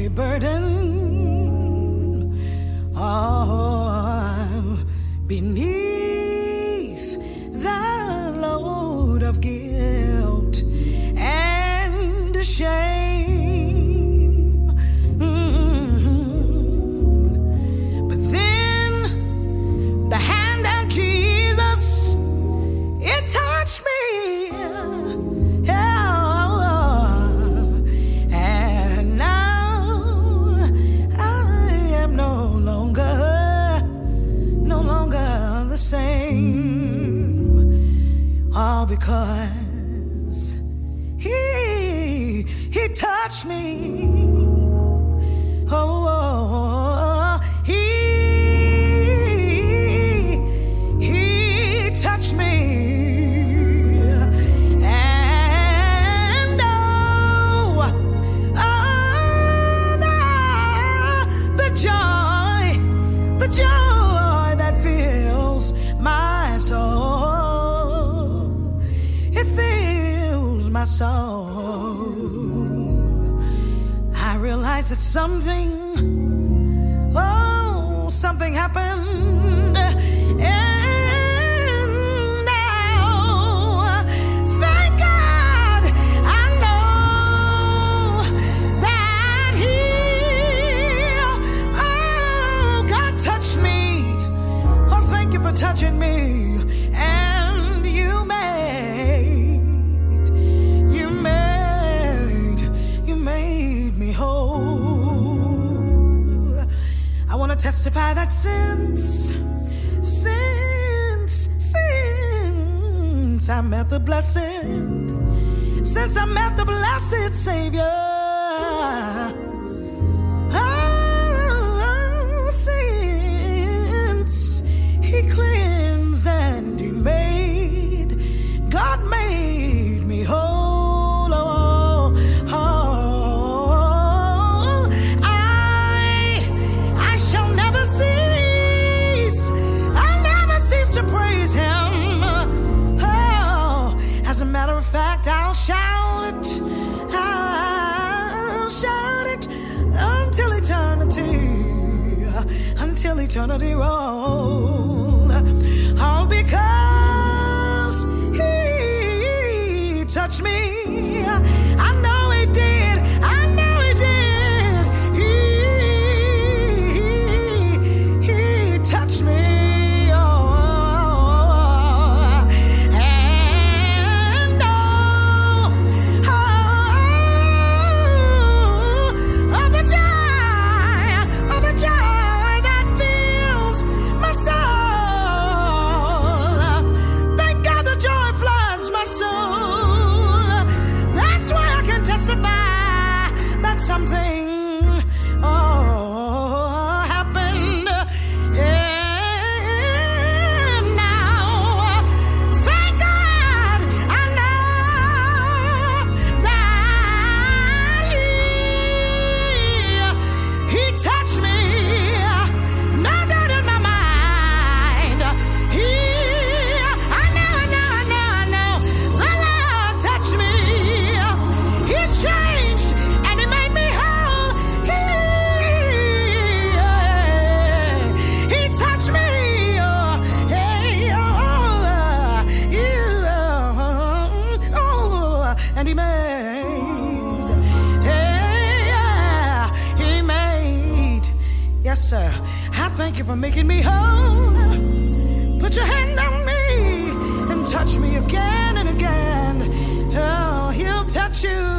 burden, oh, beneath the load of guilt and shame. But then the hand of Jesus, it touched me. And now I am no longer the same. All because He touched me. Oh, He touched me. And the joy that fills my soul, it fills my soul. I realize that something happened, and now, thank God, I know that God touched me. Oh, thank you for touching me, and you made me whole. I want to testify that since I met the blessed, Savior, since He cleansed and He made, God made me whole. I shall never cease. I'll never cease to praise Him. Oh, as a matter of fact, I'll shout it. I'll shout it until eternity roll. All because He touched me. I know He did. I know He did. He touched me. Something happened, and now, thank God, I know that He touched me. No doubt in my mind. I know, the Lord touched me. He changed. And He made, yes sir, I thank You for making me whole. Put your hand on me and touch me again and again. Oh, He'll touch you